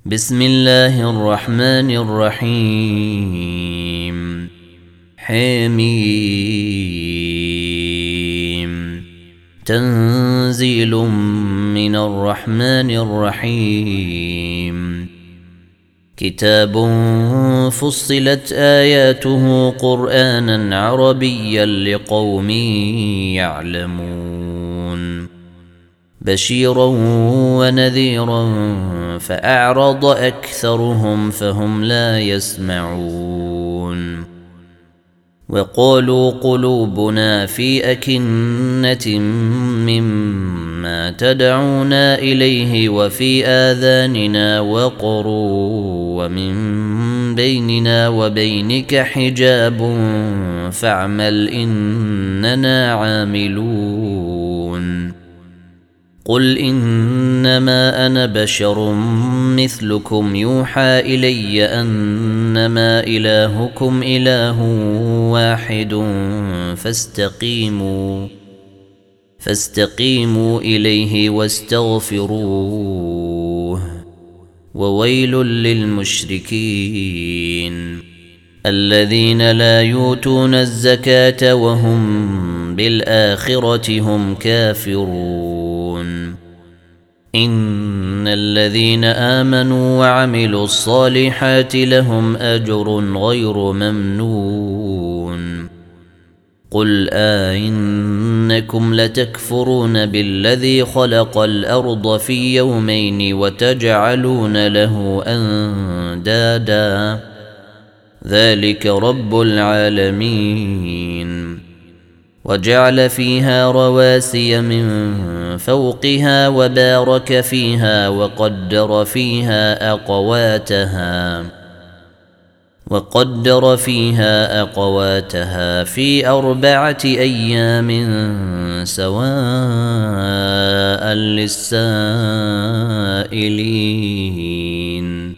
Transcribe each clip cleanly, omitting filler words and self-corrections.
بسم الله الرحمن الرحيم. حميم. تنزيل من الرحمن الرحيم. كتاب فصلت آياته قرآنا عربيا لقوم يعلمون بشيرا ونذيرا فأعرض أكثرهم فهم لا يسمعون وقالوا قلوبنا في أكنة مما تدعونا إليه وفي آذاننا وقر ومن بيننا وبينك حجاب فاعمل إننا عاملون قل إنما أنا بشر مثلكم يوحى إلي أنما إلهكم إله واحد فاستقيموا إليه واستغفروه وويل للمشركين الذين لا يؤتون الزكاة وهم بالآخرة هم كافرون إن الذين آمنوا وعملوا الصالحات لهم أجر غير ممنون قل إنكم لتكفرون بالذي خلق الأرض في يومين وتجعلون له أندادا ذلك رب العالمين وجعل فيها رواسي من فوقها وبارك فيها وقدر فيها أقواتها في 4 أيام سواء للسائلين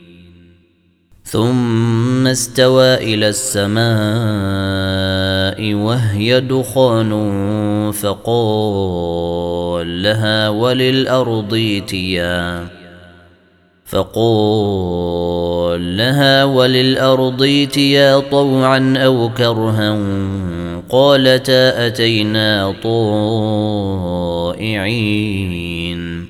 ثم استوى إلى السماء وهي دخان فقال لها وللأرض ائتيا طوعا أو كرها قالتا أتينا طائعين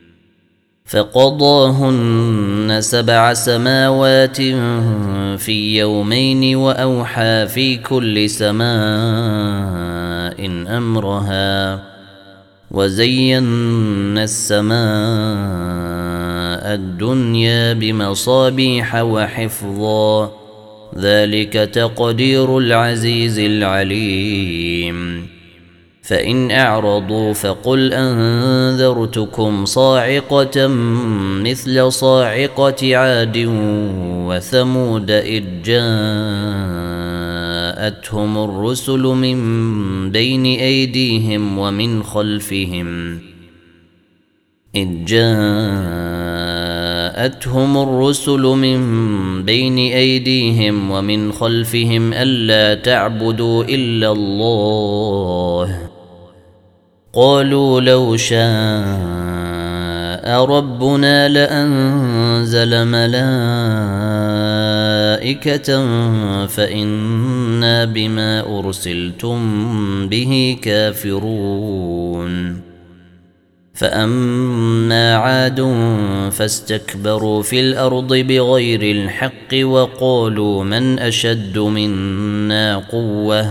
فقضاهن 7 سماوات في يومين وأوحى في كل سماء أمرها وزينا السماء الدنيا بمصابيح وحفظا ذلك تقدير العزيز العليم فإن أعرضوا فقل أنذرتكم صاعقة مثل صاعقة عاد وثمود إذ جاءتهم الرسل من بين أيديهم ومن خلفهم ألا تعبدوا إلا الله قالوا لو شاء ربنا لأنزل ملائكة فإنا بما أرسلتم به كافرون فأما عاد فاستكبروا في الأرض بغير الحق وقالوا من أشد منا قوة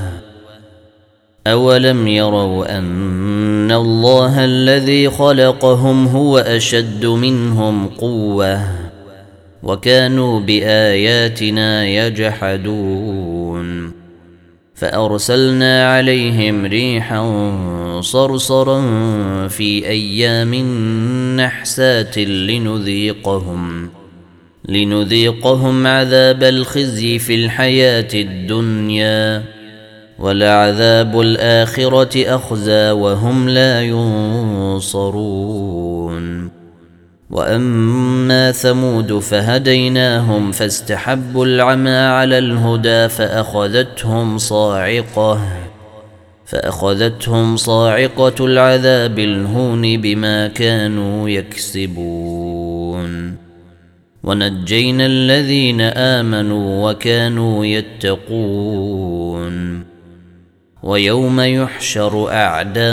أولم يروا أن الله الذي خلقهم هو أشد منهم قوة وكانوا بآياتنا يجحدون فأرسلنا عليهم ريحا صرصرا في أيام نحسات لنذيقهم عذاب الخزي في الحياة الدنيا ولعذاب الآخرة أخزى وهم لا ينصرون وأما ثمود فهديناهم فاستحبوا العمى على الهدى فأخذتهم صاعقة العذاب الهون بما كانوا يكسبون ونجينا الذين آمنوا وكانوا يتقون. ويوم يحشر أعداء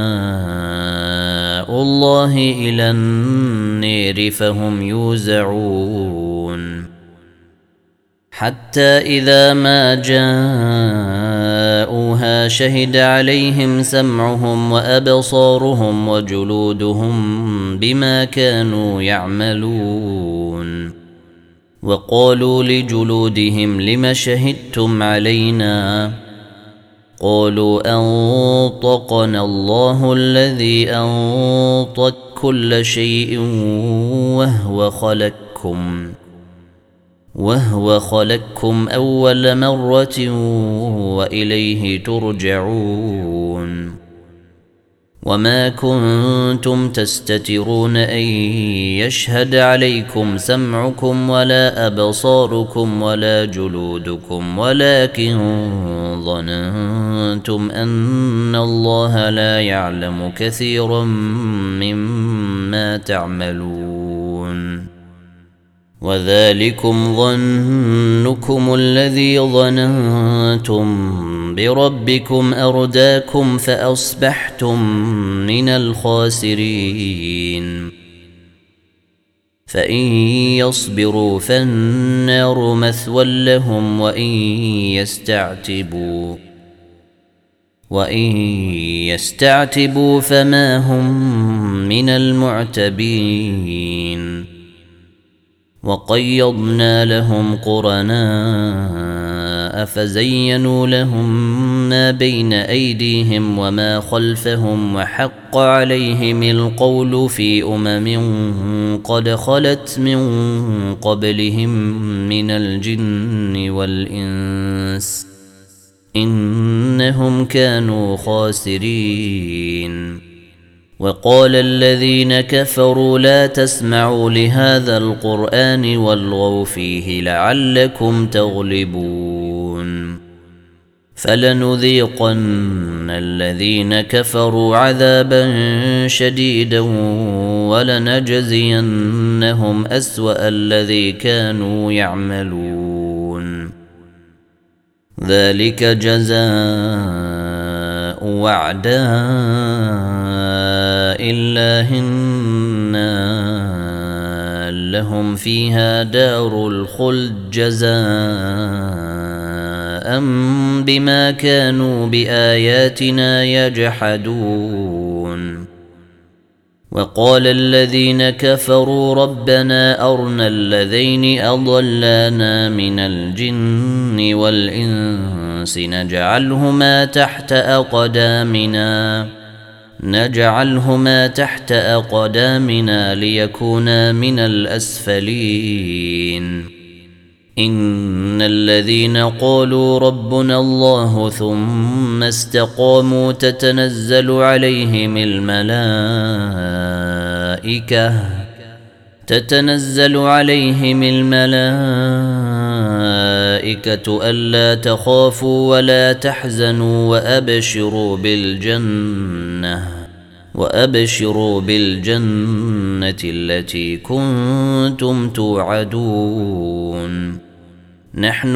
الله إلى النير فهم يوزعون حتى إذا ما جاءوها شهد عليهم سمعهم وأبصارهم وجلودهم بما كانوا يعملون. وقالوا لجلودهم لم شهدتم علينا؟ قالوا أنطقنا الله الذي أنطق كل شيء وهو خلقكم أول مرة وإليه ترجعون. وما كنتم تستترون أن يشهد عليكم سمعكم ولا أبصاركم ولا جلودكم ولكن ظننتم أن الله لا يعلم كثيرا مما تعملون. وذلكم ظنكم الذي ظننتم بربكم أرداكم فأصبحتم من الخاسرين. فإن يصبروا فالنار مثوى لهم وإن يستعتبوا فما هم من المعتبين. وقيضنا لهم قرناء فزينوا لهم ما بين أيديهم وما خلفهم وحق عليهم القول في قد خلت من قبلهم من الجن والإنس إنهم كانوا خاسرين. وقال الذين كفروا لا تسمعوا لهذا القرآن والغوا فيه لعلكم تغلبون. فلنذيقن الذين كفروا عذابا شديدا ولنجزينهم أسوأ الذي كانوا يعملون. ذلك جزاء وعداء الله النار لهم فيها دار الخلد جزاء بما كانوا بآياتنا يجحدون. وقال الذين كفروا ربنا أرنا الذين أضلانا من الجن والإنس نجعلهما تحت أقدامنا ليكونا من الأسفلين. إن الذين قالوا ربنا الله ثم استقاموا تتنزل عليهم الملائكة ألا تخافوا ولا تحزنوا وأبشروا بالجنة التي كنتم توعدون. نحن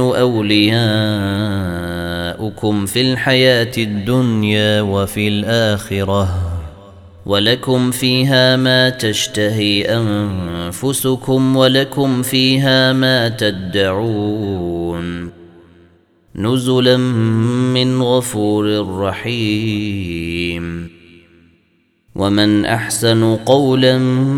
أولياؤكم في الحياة الدنيا وفي الآخرة ولكم فيها ما تشتهي أنفسكم ولكم فيها ما تدعون. نزلا من غفور رحيم. ومن أحسن قولا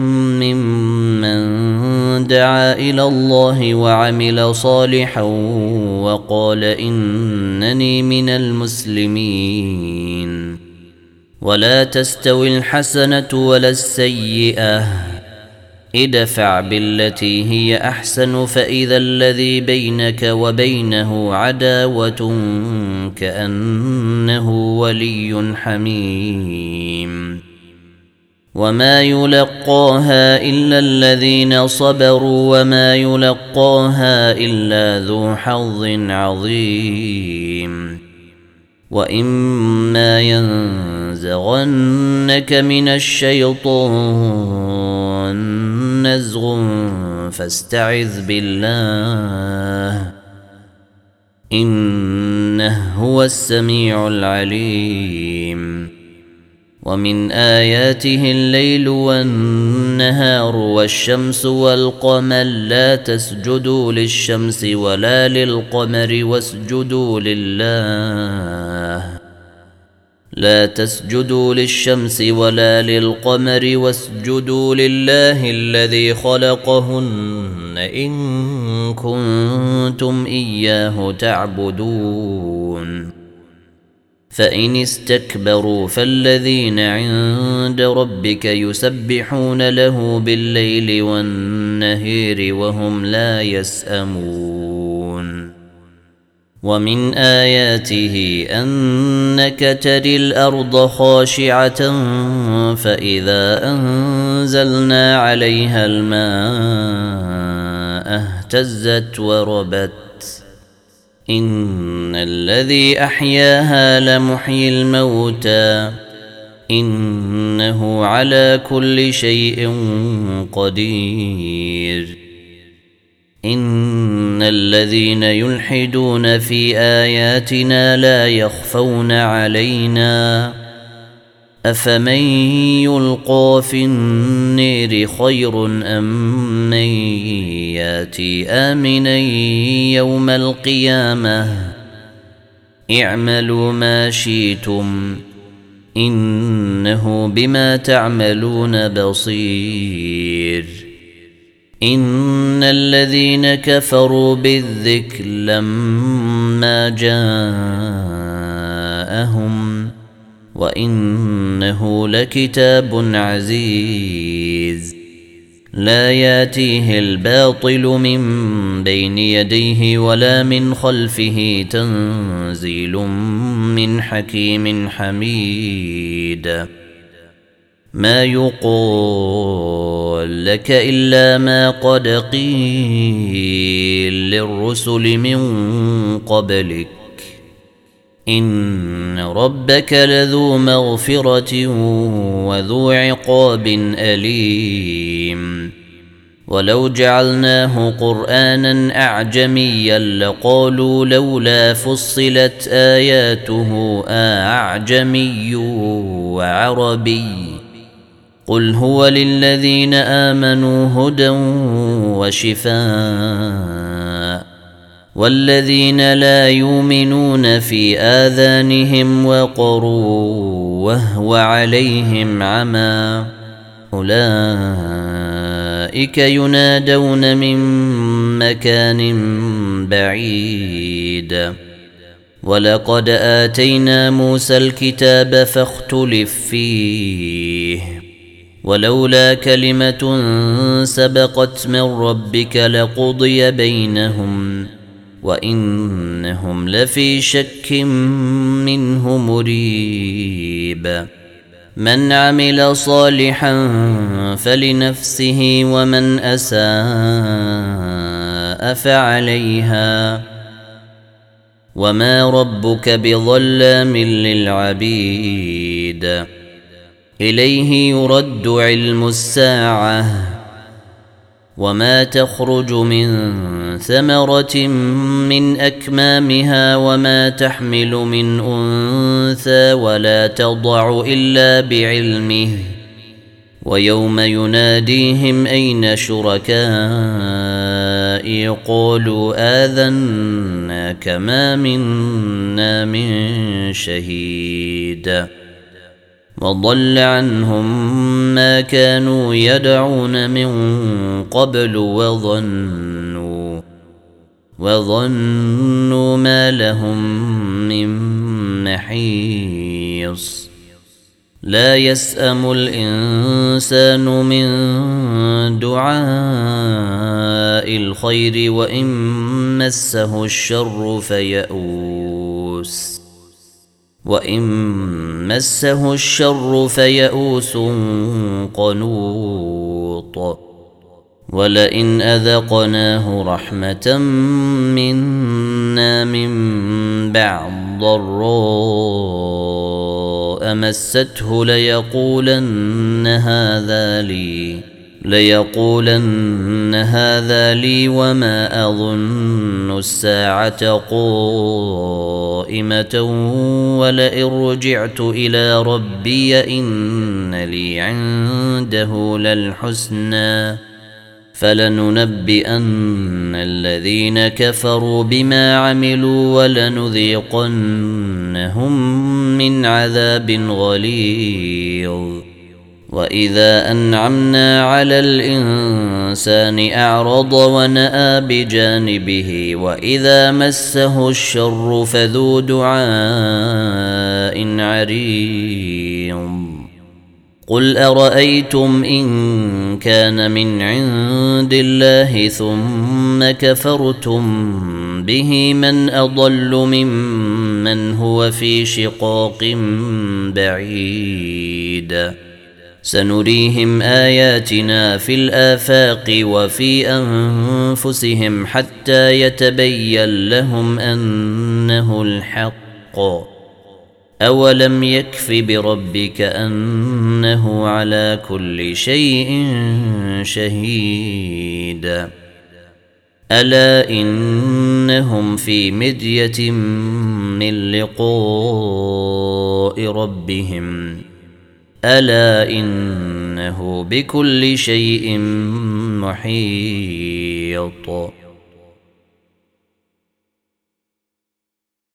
ممن دعا إلى الله وعمل صالحا وقال إنني من المسلمين. ولا تستوي الحسنة ولا السيئة ادفع بالتي هي أحسن فإذا الذي بينك وبينه عداوة كأنه ولي حميم. وما يلقاها إلا الذين صبروا وما يلقاها إلا ذو حظ عظيم. وإما ينزغنك من الشيطان نزغ فاستعذ بالله إنه هو السميع العليم. ومن آياته الليل والنهار والشمس والقمر لا تسجدوا للشمس ولا للقمر واسجدوا لله واسجدوا لله الذي خلقهن إن كنتم إياه تعبدون. فإن استكبروا فالذين عند ربك يسبحون له بالليل والنهار وهم لا يسأمون. ومن آياته أنك تري الأرض خاشعة فإذا أنزلنا عليها الماء اهتزت وربت إن الذي أحياها لمحيي الموتى إنه على كل شيء قدير. إن الذين يلحدون في آياتنا لا يخفون علينا أفمن يلقى في النير خير أم من ياتي آمنا يوم القيامة اعملوا ما شئتم إنه بما تعملون بصير. إن الذين كفروا بالذكر لما جاءهم وإنه لكتاب عزيز لا ياتيه الباطل من بين يديه ولا من خلفه تنزيل من حكيم حميد. ما يقول لك إلا ما قد قيل للرسل من قبلك إن ربك لذو مغفرة وذو عقاب أليم. ولو جعلناه قرآنا أعجميا لقالوا لولا فصلت آياته أعجمي وعربي قل هو للذين آمنوا هدى وشفاء والذين لا يؤمنون في آذانهم وقر وهو عليهم عمى أولئك ينادون من مكان بعيد. ولقد آتينا موسى الكتاب فاختلف فيه ولولا كلمة سبقت من ربك لقضي بينهم وإنهم لفي شك منه مريب. من عمل صالحا فلنفسه ومن أساء فعليها وما ربك بظلام للعبيد. إليه يرد علم الساعة وما تخرج من ثمرة من أكمامها وما تحمل من أنثى ولا تضع إلا بعلمه ويوم يناديهم أين شركائي قالوا آذناك ما منا من شهيد وضل عنهم ما كانوا يدعون من قبل وظنوا ما لهم من محيص. لا يسأم الإنسان من دعاء الخير وإن مسه الشر فيئوس قنوط. ولئن أذقناه رحمة منا من بعد ضراء مسته ليقولن هذا لي وما أظن الساعة قائمة ولئن رجعت إلى ربي إن لي عنده للحسنى فلننبئن الذين كفروا بما عملوا ولنذيقنهم من عذاب غليظ. وإذا أنعمنا على الإنسان أعرض ونأى بجانبه وإذا مسه الشر فذو دعاء عريض. قل أرأيتم إن كان من عند الله ثم كفرتم به من أضل ممن هو في شقاق بعيد. سنريهم آياتنا في الآفاق وفي أنفسهم حتى يتبين لهم أنه الحق. أولم يكف بربك أنه على كل شيء شهيد. ألا إنهم في مدية من لقاء ربهم ألا إنه بكل شيء محيط.